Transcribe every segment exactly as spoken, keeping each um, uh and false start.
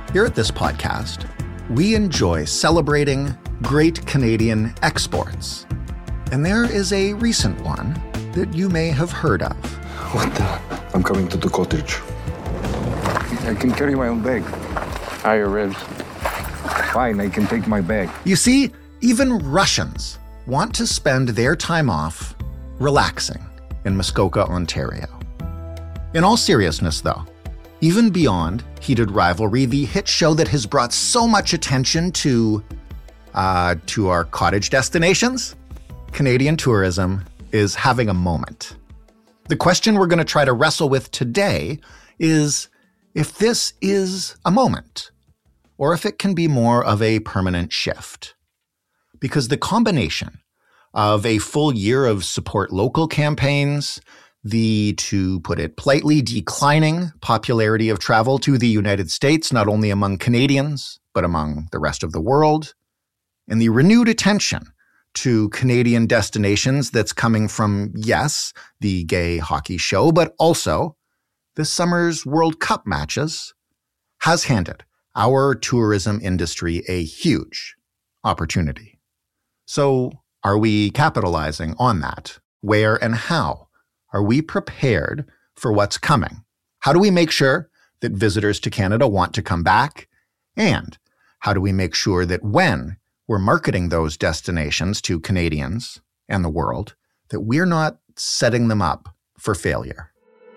Here at this podcast, we enjoy celebrating great Canadian exports. And there is a recent one that you may have heard of. What the? I'm coming to the cottage. I can carry my own bag. Higher ribs. Fine, I can take my bag. You see, even Russians want to spend their time off relaxing in Muskoka, Ontario. In all seriousness, though, even beyond Heated Rivalry, the hit show that has brought so much attention to, uh, to our cottage destinations, Canadian tourism is having a moment. The question we're going to try to wrestle with today is if this is a moment, or if it can be more of a permanent shift. Because the combination of a full year of support local campaigns, the, to put it politely, declining popularity of travel to the United States, not only among Canadians, but among the rest of the world, and the renewed attention to Canadian destinations that's coming from, yes, the gay hockey show, but also this summer's World Cup matches, has handed our tourism industry a huge opportunity. So are we capitalizing on that? Where and how are we prepared for what's coming? How do we make sure that visitors to Canada want to come back? And how do we make sure that when we're marketing those destinations to Canadians and the world, that we're not setting them up for failure?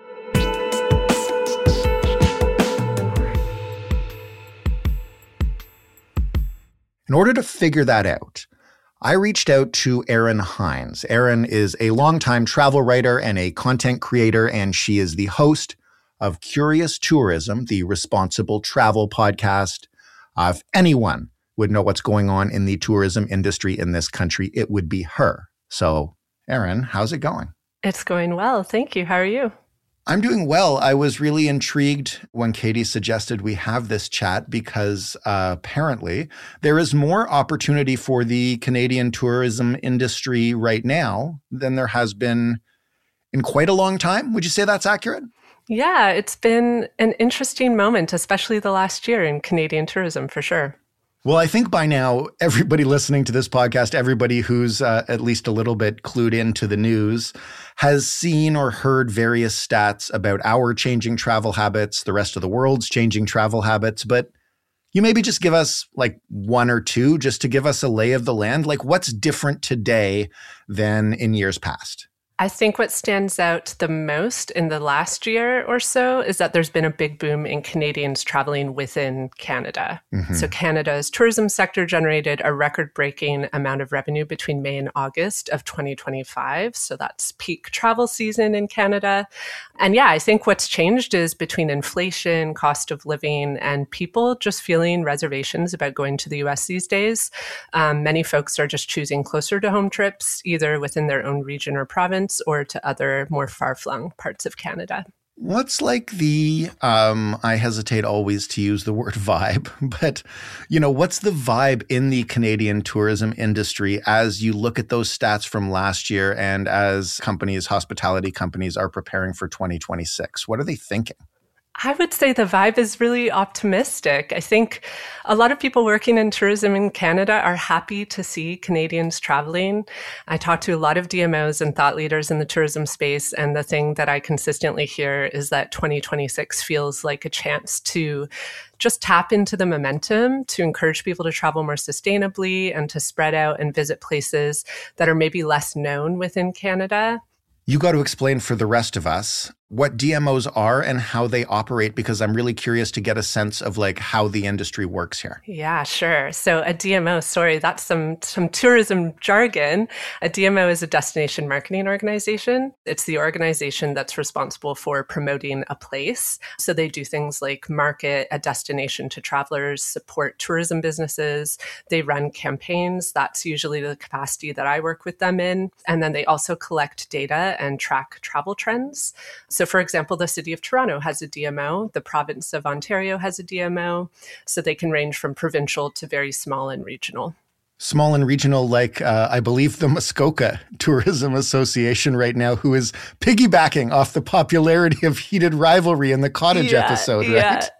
In order to figure that out, I reached out to Erin Hines. Erin is a longtime travel writer and a content creator, and she is the host of Curious Tourism, the responsible travel podcast. Uh, if anyone would know what's going on in the tourism industry in this country, it would be her. So, Erin, how's it going? It's going well. Thank you. How are you? I'm doing well. I was really intrigued when Katie suggested we have this chat because uh, apparently there is more opportunity for the Canadian tourism industry right now than there has been in quite a long time. Would you say that's accurate? Yeah, it's been an interesting moment, especially the last year in Canadian tourism, for sure. Well, I think by now, everybody listening to this podcast, everybody who's uh, at least a little bit clued into the news, has seen or heard various stats about our changing travel habits, the rest of the world's changing travel habits. But you maybe just give us like one or two just to give us a lay of the land. Like what's different today than in years past? I think what stands out the most in the last year or so is that there's been a big boom in Canadians traveling within Canada. Mm-hmm. So Canada's tourism sector generated a record-breaking amount of revenue between May and August of twenty twenty-five. So that's peak travel season in Canada. And yeah, I think what's changed is between inflation, cost of living, and people just feeling reservations about going to the U S these days. Um, many folks are just choosing closer to home trips, either within their own region or province, or to other more far-flung parts of Canada. What's like the, um, I hesitate always to use the word vibe, but, you know, what's the vibe in the Canadian tourism industry as you look at those stats from last year and as companies, hospitality companies are preparing for twenty twenty-six? What are they thinking? I would say the vibe is really optimistic. I think a lot of people working in tourism in Canada are happy to see Canadians traveling. I talk to a lot of D M Os and thought leaders in the tourism space, and the thing that I consistently hear is that twenty twenty-six feels like a chance to just tap into the momentum to encourage people to travel more sustainably and to spread out and visit places that are maybe less known within Canada. You got to explain for the rest of us what D M Os are and how they operate, because I'm really curious to get a sense of like how the industry works here. Yeah, sure. So a D M O, sorry, that's some, some tourism jargon. A D M O is a destination marketing organization. It's the organization that's responsible for promoting a place. So they do things like market a destination to travelers, support tourism businesses. They run campaigns. That's usually the capacity that I work with them in. And then they also collect data and track travel trends. So for example, the city of Toronto has a D M O, the province of Ontario has a D M O, so they can range from provincial to very small and regional. Small and regional, like uh, I believe the Muskoka Tourism Association right now, who is piggybacking off the popularity of Heated Rivalry in the cottage yeah, episode, yeah. right?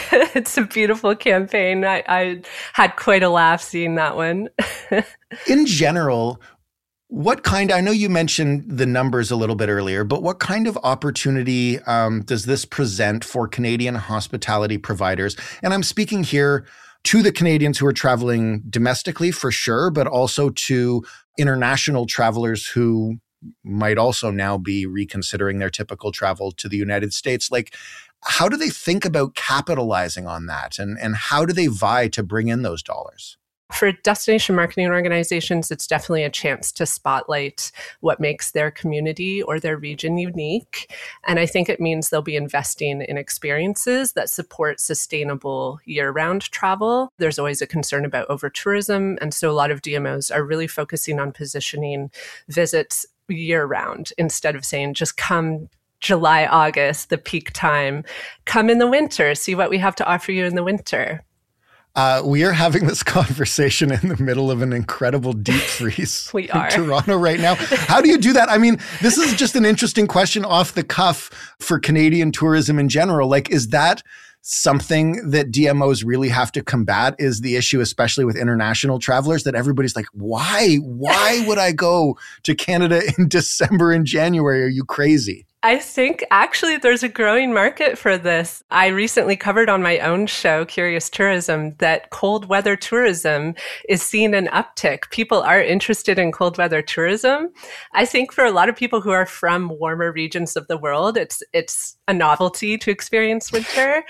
It's a beautiful campaign. I, I had quite a laugh seeing that one. In general, what kind, I know you mentioned the numbers a little bit earlier, but what kind of opportunity um, does this present for Canadian hospitality providers? And I'm speaking here to the Canadians who are traveling domestically for sure, but also to international travelers who might also now be reconsidering their typical travel to the United States. Like, how do they think about capitalizing on that? And, and how do they vie to bring in those dollars? For destination marketing organizations, it's definitely a chance to spotlight what makes their community or their region unique. And I think it means they'll be investing in experiences that support sustainable year-round travel. There's always a concern about over-tourism. And so a lot of D M Os are really focusing on positioning visits year-round instead of saying just come July, August, the peak time. Come in the winter, see what we have to offer you in the winter. Uh, we are having this conversation in the middle of an incredible deep freeze we are. in Toronto right now. How do you do that? I mean, this is just an interesting question off the cuff for Canadian tourism in general. Like, is that something that D M Os really have to combat? Is the issue, especially with international travelers, that everybody's like, why? Why would I go to Canada in December and January? Are you crazy? I think actually there's a growing market for this. I recently covered on my own show, Curious Tourism, that cold weather tourism is seeing an uptick. People are interested in cold weather tourism. I think for a lot of people who are from warmer regions of the world, it's it's a novelty to experience winter.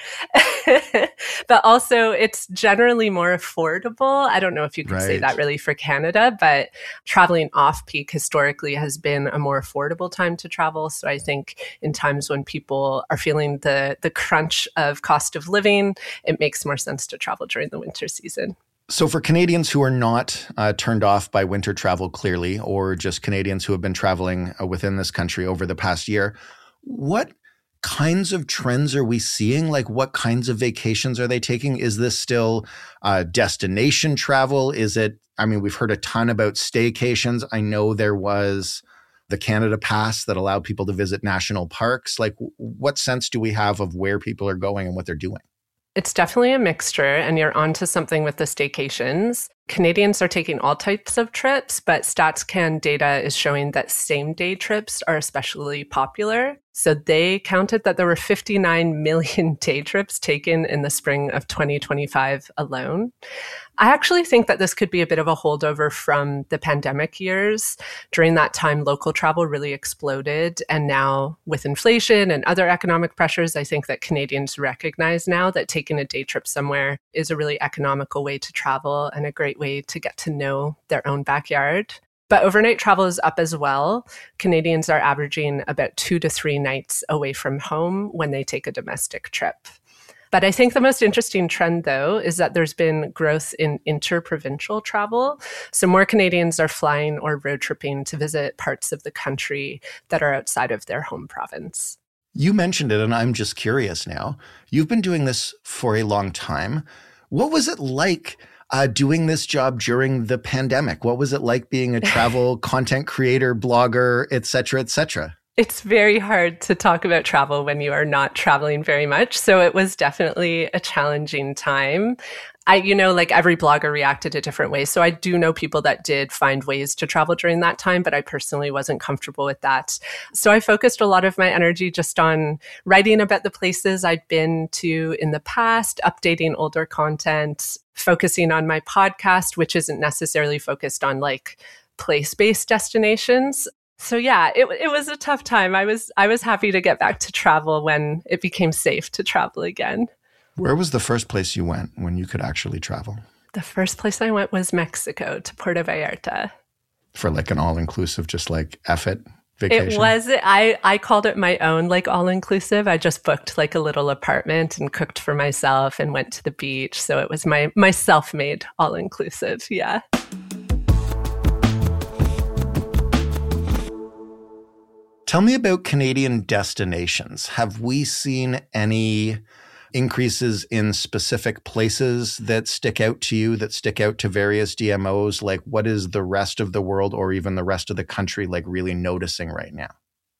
But also it's generally more affordable. I don't know if you could right. say that really for Canada, but traveling off-peak historically has been a more affordable time to travel. So I think in times when people are feeling the the crunch of cost of living, it makes more sense to travel during the winter season. So for Canadians who are not uh, turned off by winter travel clearly, or just Canadians who have been traveling uh, within this country over the past year, what kinds of trends are we seeing? Like, what kinds of vacations are they taking? Is this still uh, destination travel? Is it, I mean, we've heard a ton about staycations. I know there was the Canada Pass that allowed people to visit national parks. Like, what sense do we have of where people are going and what they're doing? It's definitely a mixture, and you're onto something with the staycations. Canadians are taking all types of trips, but StatsCan data is showing that same-day trips are especially popular. So they counted that there were fifty-nine million day trips taken in the spring of twenty twenty-five alone. I actually think that this could be a bit of a holdover from the pandemic years. During that time, local travel really exploded. And now with inflation and other economic pressures, I think that Canadians recognize now that taking a day trip somewhere is a really economical way to travel and a great way to get to know their own backyard. But overnight travel is up as well. Canadians are averaging about two to three nights away from home when they take a domestic trip. But I think the most interesting trend, though, is that there's been growth in interprovincial travel. So more Canadians are flying or road tripping to visit parts of the country that are outside of their home province. You mentioned it, and I'm just curious now. You've been doing this for a long time. What was it like uh, doing this job during the pandemic? What was it like being a travel content creator, blogger, et cetera, et cetera? It's very hard to talk about travel when you are not traveling very much. So it was definitely a challenging time. I, you know, like every blogger reacted a different way. So I do know people that did find ways to travel during that time, but I personally wasn't comfortable with that. So I focused a lot of my energy just on writing about the places I'd been to in the past, updating older content, focusing on my podcast, which isn't necessarily focused on like place-based destinations. So yeah, it it was a tough time. I was I was happy to get back to travel when it became safe to travel again. Where was the first place you went when you could actually travel? The first place I went was Mexico, to Puerto Vallarta. For like an all-inclusive, just like F it vacation? It was, I, I called it my own like all-inclusive. I just booked like a little apartment and cooked for myself and went to the beach. So it was my, my self-made all-inclusive, yeah. Tell me about Canadian destinations. Have we seen any increases in specific places that stick out to you, that stick out to various D M Os? Like, what is the rest of the world or even the rest of the country like really noticing right now?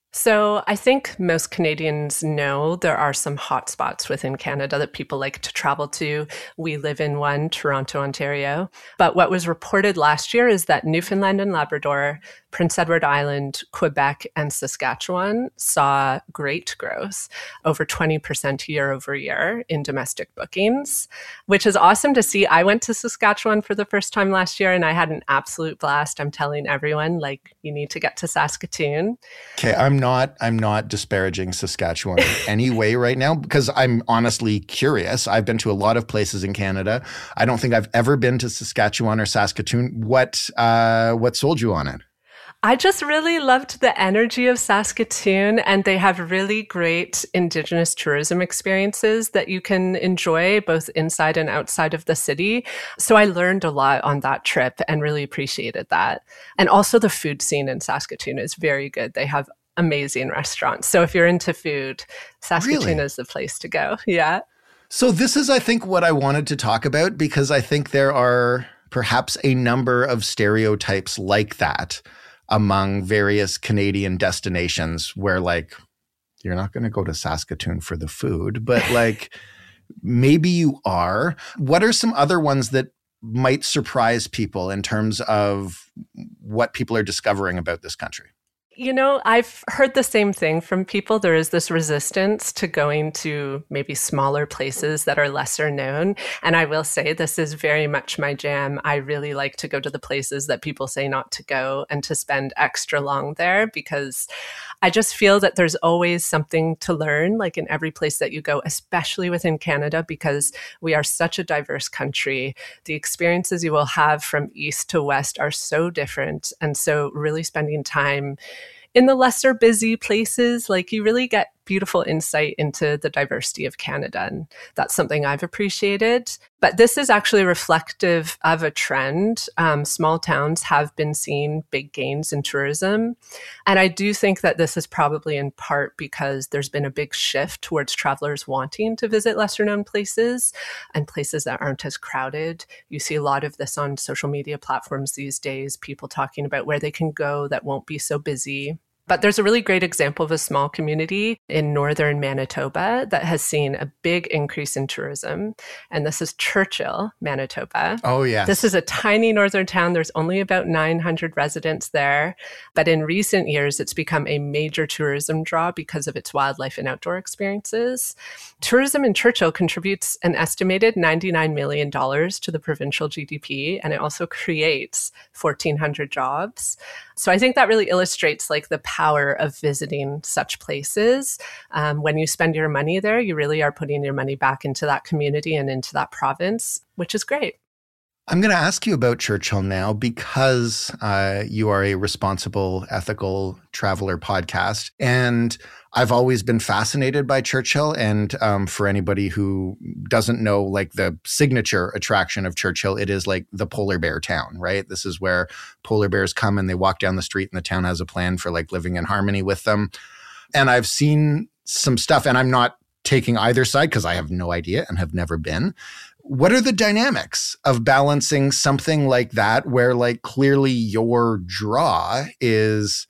So I think most Canadians know there are some hotspots within Canada that people like to travel to. We live in one, Toronto, Ontario. But what was reported last year is that Newfoundland and Labrador, Prince Edward Island, Quebec, and Saskatchewan saw great growth, over twenty percent year over year in domestic bookings, which is awesome to see. I went to Saskatchewan for the first time last year and I had an absolute blast. I'm telling everyone, like, you need to get to Saskatoon. Okay, I'm not I'm not disparaging Saskatchewan in any way right now because I'm honestly curious. I've been to a lot of places in Canada. I don't think I've ever been to Saskatchewan or Saskatoon. What uh, what sold you on it? I just really loved the energy of Saskatoon, and they have really great Indigenous tourism experiences that you can enjoy both inside and outside of the city. So I learned a lot on that trip and really appreciated that. And also the food scene in Saskatoon is very good. They have amazing restaurants. So if you're into food, Saskatoon Really? is the place to go. Yeah. So this is, I think, what I wanted to talk about because I think there are perhaps a number of stereotypes like that among various Canadian destinations where, like, you're not going to go to Saskatoon for the food, but like maybe you are. What are some other ones that might surprise people in terms of what people are discovering about this country? You know, I've heard the same thing from people. There is this resistance to going to maybe smaller places that are lesser known. And I will say this is very much my jam. I really like to go to the places that people say not to go and to spend extra long there because I just feel that there's always something to learn, like in every place that you go, especially within Canada, because we are such a diverse country. The experiences you will have from east to west are so different. And so really spending time in the lesser busy places, like you really get beautiful insight into the diversity of Canada. And that's something I've appreciated. But this is actually reflective of a trend. Um, small towns have been seeing big gains in tourism. And I do think that this is probably in part because there's been a big shift towards travelers wanting to visit lesser known places and places that aren't as crowded. You see a lot of this on social media platforms these days, people talking about where they can go that won't be so busy. But there's a really great example of a small community in northern Manitoba that has seen a big increase in tourism. And this is Churchill, Manitoba. Oh, yes. This is a tiny northern town. There's only about nine hundred residents there. But in recent years, it's become a major tourism draw because of its wildlife and outdoor experiences. Tourism in Churchill contributes an estimated ninety-nine million dollars to the provincial G D P, and it also creates fourteen hundred jobs. So I think that really illustrates like the power of visiting such places. Um, when you spend your money there, you really are putting your money back into that community and into that province, which is great. I'm going to ask you about Churchill now because uh, you are a responsible, ethical traveler podcast. And I've always been fascinated by Churchill. And um, for anybody who doesn't know, like the signature attraction of Churchill, it is like the polar bear town, right? This is where polar bears come and they walk down the street and the town has a plan for like living in harmony with them. And I've seen some stuff, and I'm not taking either side because I have no idea and have never been. What are the dynamics of balancing something like that where like clearly your draw is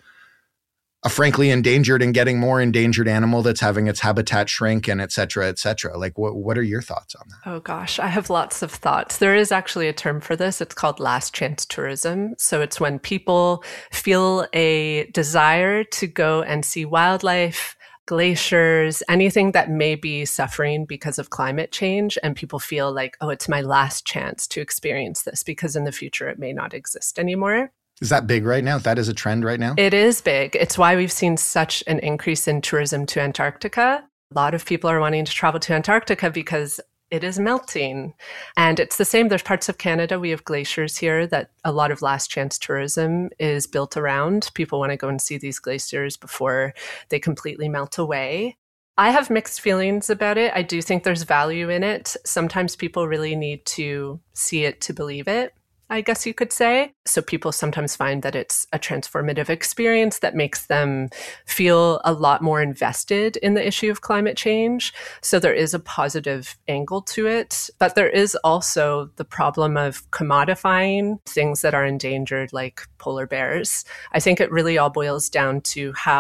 a frankly endangered and getting more endangered animal that's having its habitat shrink and et cetera, et cetera? Like what, what are your thoughts on that? Oh gosh, I have lots of thoughts. There is actually a term for this. It's called last chance tourism. So it's when people feel a desire to go and see wildlife, glaciers, anything that may be suffering because of climate change. And people feel like, oh, it's my last chance to experience this because in the future it may not exist anymore. Is that big right now? That is a trend right now? It is big. It's why we've seen such an increase in tourism to Antarctica. A lot of people are wanting to travel to Antarctica because it is melting. And it's the same. There's parts of Canada, we have glaciers here that a lot of last chance tourism is built around. People want to go and see these glaciers before they completely melt away. I have mixed feelings about it. I do think there's value in it. Sometimes people really need to see it to believe it, I guess you could say. So people sometimes find that it's a transformative experience that makes them feel a lot more invested in the issue of climate change. So there is a positive angle to it. But there is also the problem of commodifying things that are endangered, like polar bears. I think it really all boils down to how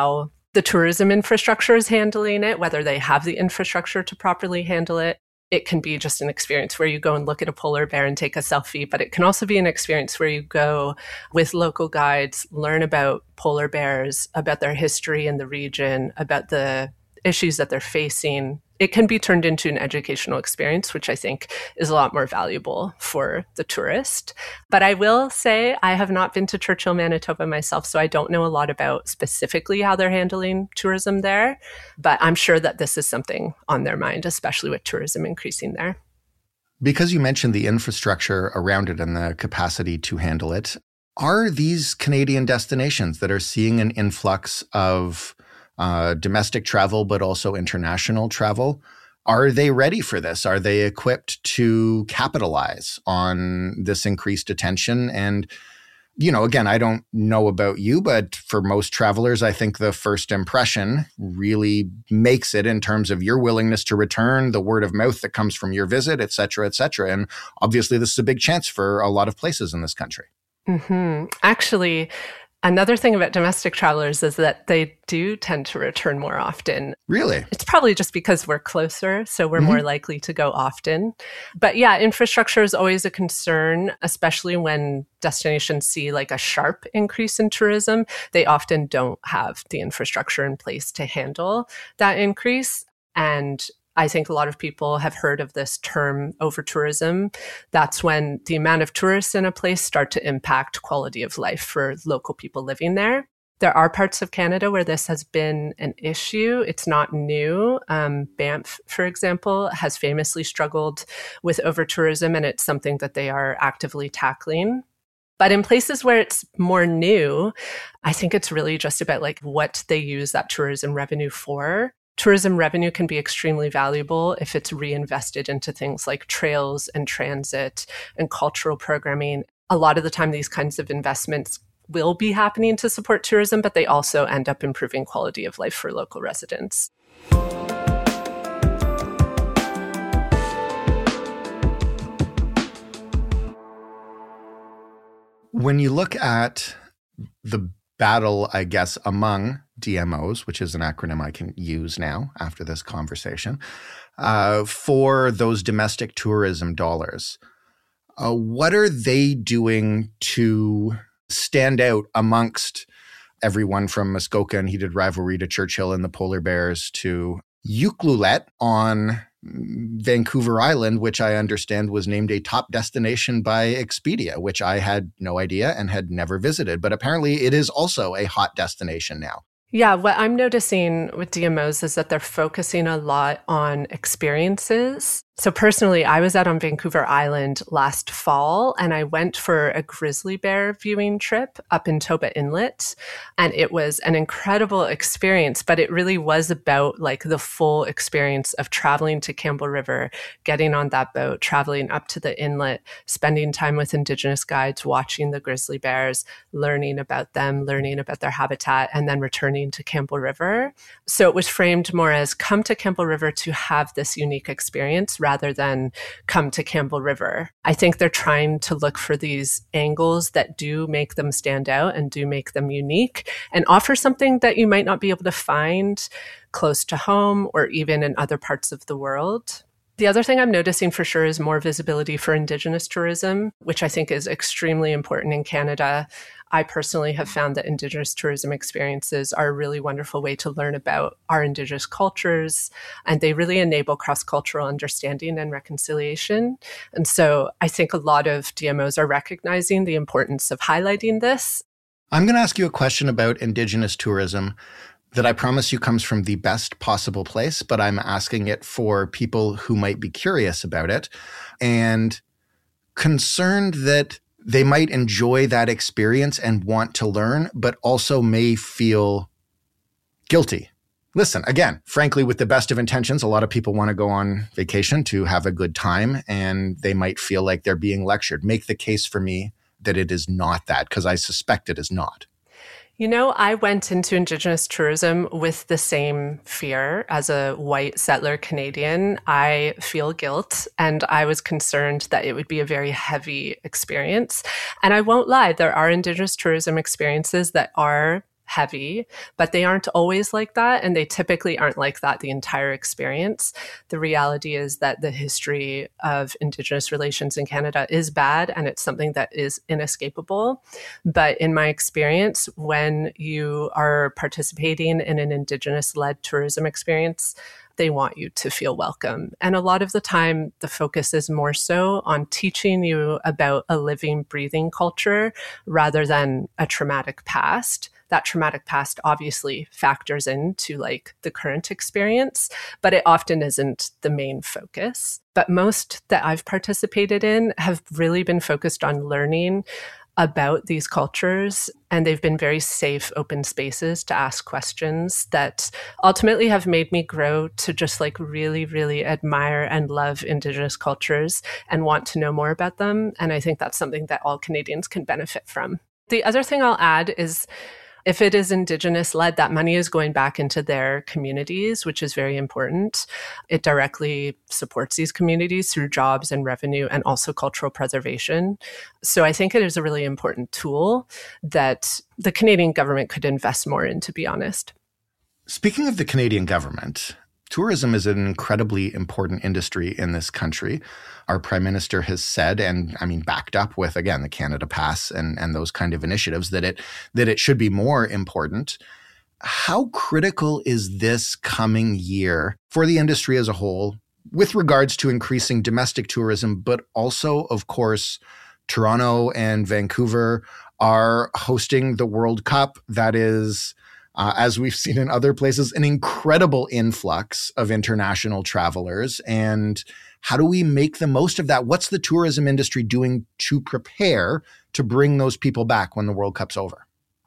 the tourism infrastructure is handling it, whether they have the infrastructure to properly handle it. It can be just an experience where you go and look at a polar bear and take a selfie, but it can also be an experience where you go with local guides, learn about polar bears, about their history in the region, about the issues that they're facing. It can be turned into an educational experience, which I think is a lot more valuable for the tourist. But I will say I have not been to Churchill, Manitoba myself, so I don't know a lot about specifically how they're handling tourism there. But I'm sure that this is something on their mind, especially with tourism increasing there. Because you mentioned the infrastructure around it and the capacity to handle it, are these Canadian destinations that are seeing an influx of Uh, domestic travel, but also international travel, are they ready for this? Are they equipped to capitalize on this increased attention? And, you know, again, I don't know about you, but for most travelers, I think the first impression really makes it in terms of your willingness to return, the word of mouth that comes from your visit, et cetera, et cetera. And obviously, this is a big chance for a lot of places in this country. Mm-hmm. Actually, another thing about domestic travelers is that they do tend to return more often. Really? It's probably just because we're closer, so we're mm-hmm. more likely to go often. But yeah, infrastructure is always a concern, especially when destinations see like a sharp increase in tourism. They often don't have the infrastructure in place to handle that increase. And I think a lot of people have heard of this term over-tourism. That's when the amount of tourists in a place start to impact quality of life for local people living there. There are parts of Canada where this has been an issue. It's not new. Um, Banff, for example, has famously struggled with over-tourism, and it's something that they are actively tackling. But in places where it's more new, I think it's really just about like what they use that tourism revenue for. Tourism revenue can be extremely valuable if it's reinvested into things like trails and transit and cultural programming. A lot of the time, these kinds of investments will be happening to support tourism, but they also end up improving quality of life for local residents. When you look at the battle, I guess, among D M Os, which is an acronym I can use now after this conversation, uh, for those domestic tourism dollars, uh, what are they doing to stand out amongst everyone from Muskoka and Heated Rivalry to Churchill and the Polar Bears to Ucluelet on Vancouver Island, which I understand was named a top destination by Expedia, which I had no idea and had never visited. But apparently it is also a hot destination now. Yeah, what I'm noticing with D M Os is that they're focusing a lot on experiences. So personally, I was out on Vancouver Island last fall, and I went for a grizzly bear viewing trip up in Toba Inlet. And it was an incredible experience, but it really was about like the full experience of traveling to Campbell River, getting on that boat, traveling up to the inlet, spending time with Indigenous guides, watching the grizzly bears, learning about them, learning about their habitat, and then returning to Campbell River. So it was framed more as come to Campbell River to have this unique experience rather than come to Campbell River. I think they're trying to look for these angles that do make them stand out and do make them unique and offer something that you might not be able to find close to home or even in other parts of the world. The other thing I'm noticing for sure is more visibility for Indigenous tourism, which I think is extremely important in Canada. I personally have found that Indigenous tourism experiences are a really wonderful way to learn about our Indigenous cultures, and they really enable cross-cultural understanding and reconciliation. And so I think a lot of D M Os are recognizing the importance of highlighting this. I'm going to ask you a question about Indigenous tourism that I promise you comes from the best possible place, but I'm asking it for people who might be curious about it and concerned that they might enjoy that experience and want to learn, but also may feel guilty. Listen, again, frankly, with the best of intentions, a lot of people want to go on vacation to have a good time, and they might feel like they're being lectured. Make the case for me that it is not that, because I suspect it is not. You know, I went into Indigenous tourism with the same fear as a white settler Canadian. I feel guilt, and I was concerned that it would be a very heavy experience. And I won't lie, there are Indigenous tourism experiences that are heavy, but they aren't always like that. And they typically aren't like that the entire experience. The reality is that the history of Indigenous relations in Canada is bad, and it's something that is inescapable. But in my experience, when you are participating in an Indigenous-led tourism experience, they want you to feel welcome. And a lot of the time, the focus is more so on teaching you about a living, breathing culture rather than a traumatic past. That traumatic past obviously factors into like the current experience, but it often isn't the main focus. But most that I've participated in have really been focused on learning about these cultures, and they've been very safe, open spaces to ask questions that ultimately have made me grow to just like really, really admire and love Indigenous cultures and want to know more about them. And I think that's something that all Canadians can benefit from. The other thing I'll add is, if it is Indigenous-led, that money is going back into their communities, which is very important. It directly supports these communities through jobs and revenue and also cultural preservation. So I think it is a really important tool that the Canadian government could invest more in, to be honest. Speaking of the Canadian government, tourism is an incredibly important industry in this country. Our Prime Minister has said, and I mean backed up with, again, the Canada Pass and, and those kind of initiatives, that it that it should be more important. How critical is this coming year for the industry as a whole with regards to increasing domestic tourism, but also, of course, Toronto and Vancouver are hosting the World Cup. That is, Uh, as we've seen in other places, an incredible influx of international travelers. And how do we make the most of that? What's the tourism industry doing to prepare to bring those people back when the World Cup's over?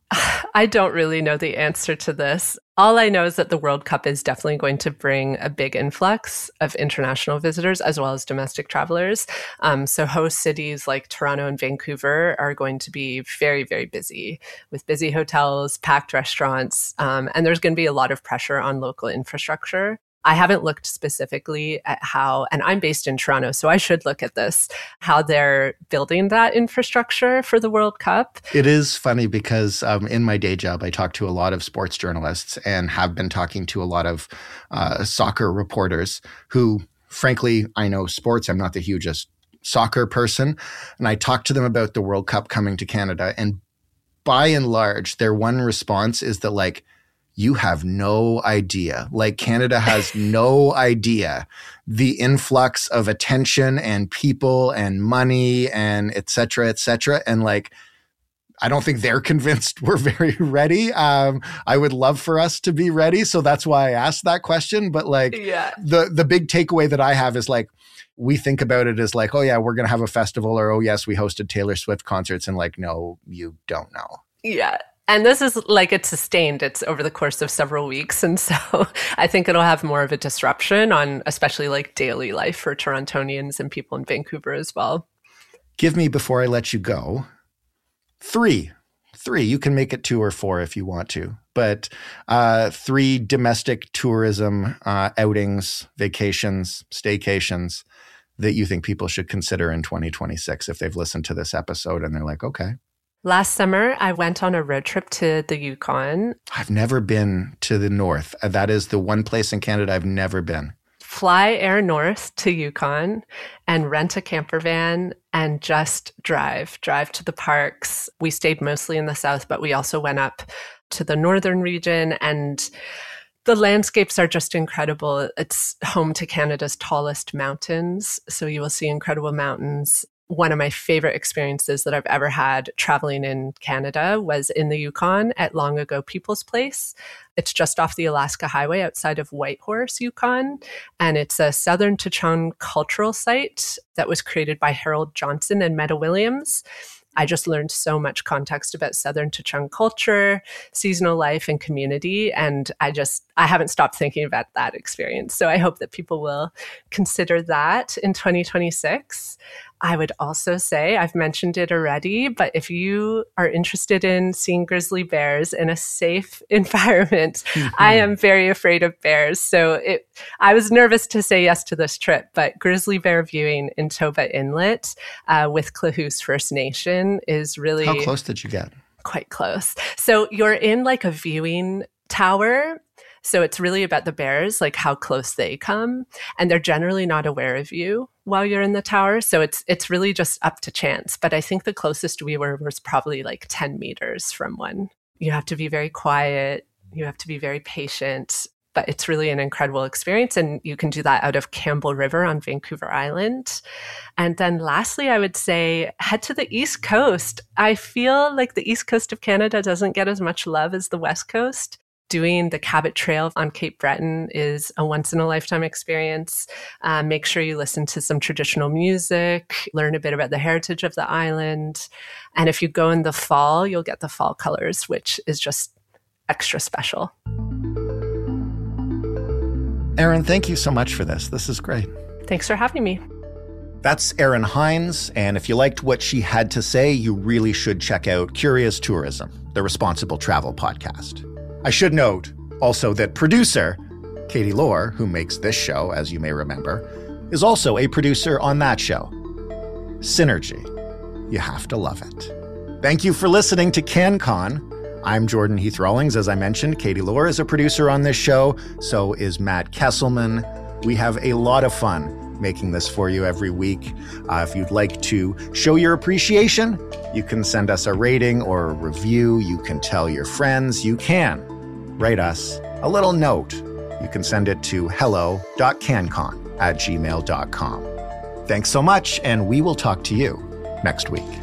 I don't really know the answer to this. All I know is that the World Cup is definitely going to bring a big influx of international visitors as well as domestic travelers. Um, so host cities like Toronto and Vancouver are going to be very, very busy with busy hotels, packed restaurants, um, and there's going to be a lot of pressure on local infrastructure. I haven't looked specifically at how, and I'm based in Toronto, so I should look at this, how they're building that infrastructure for the World Cup. It is funny because um, in my day job, I talk to a lot of sports journalists and have been talking to a lot of uh, soccer reporters who, frankly, I know sports. I'm not the hugest soccer person. And I talk to them about the World Cup coming to Canada. And by and large, their one response is that, like, you have no idea. Like, Canada has no idea the influx of attention and people and money and et cetera, et cetera. And like, I don't think they're convinced we're very ready. Um, I would love for us to be ready. So that's why I asked that question. But like, yeah. the, the big takeaway that I have is like, we think about it as like, oh yeah, we're going to have a festival, or, oh yes, we hosted Taylor Swift concerts. And like, no, you don't know. Yeah. And this is like, it's sustained. It's over the course of several weeks. And so I think it'll have more of a disruption on especially like daily life for Torontonians and people in Vancouver as well. Give me, before I let you go, three, three, you can make it two or four if you want to, but uh, three domestic tourism uh, outings, vacations, staycations that you think people should consider in twenty twenty-six if they've listened to this episode and they're like, okay. Last summer, I went on a road trip to the Yukon. I've never been to the north. That is the one place in Canada I've never been. Fly air north to Yukon and rent a camper van and just drive, drive to the parks. We stayed mostly in the south, but we also went up to the northern region, and the landscapes are just incredible. It's home to Canada's tallest mountains, so you will see incredible mountains. One of my favorite experiences that I've ever had traveling in Canada was in the Yukon at Long Ago People's Place. It's just off the Alaska Highway outside of Whitehorse, Yukon. And it's a Southern Tutchone cultural site that was created by Harold Johnson and Meta Williams. I just learned so much context about Southern Tutchone culture, seasonal life, and community. And I just, I haven't stopped thinking about that experience. So I hope that people will consider that in twenty twenty-six. I would also say, I've mentioned it already, but if you are interested in seeing grizzly bears in a safe environment, mm-hmm. I am very afraid of bears. So it, I was nervous to say yes to this trip, but grizzly bear viewing in Toba Inlet uh, with Klahoose First Nation is really... How close did you get? quite close. So you're in like a viewing tower. So it's really about the bears, like how close they come. And they're generally not aware of you while you're in the tower. So it's it's really just up to chance. But I think the closest we were was probably like ten meters from one. You have to be very quiet. You have to be very patient. But it's really an incredible experience. And you can do that out of Campbell River on Vancouver Island. And then lastly, I would say head to the East Coast. I feel like the East Coast of Canada doesn't get as much love as the West Coast. Doing the Cabot Trail on Cape Breton is a once-in-a-lifetime experience. Uh, make sure you listen to some traditional music, learn a bit about the heritage of the island. And if you go in the fall, you'll get the fall colors, which is just extra special. Erin, thank you so much for this. This is great. Thanks for having me. That's Erin Hines, and if you liked what she had to say, you really should check out Curious Tourism, the responsible travel podcast. I should note also that producer Katie Lohr, who makes this show, as you may remember, is also a producer on that show. Synergy. You have to love it. Thank you for listening to CanCon. I'm Jordan Heath Rawlings. As I mentioned, Katie Lohr is a producer on this show. So is Matt Kesselman. We have a lot of fun making this for you every week. Uh, if you'd like to show your appreciation, you can send us a rating or a review. You can tell your friends. You can write us a little note. You can send it to hello dot cancon at gmail dot com. Thanks so much, and we will talk to you next week.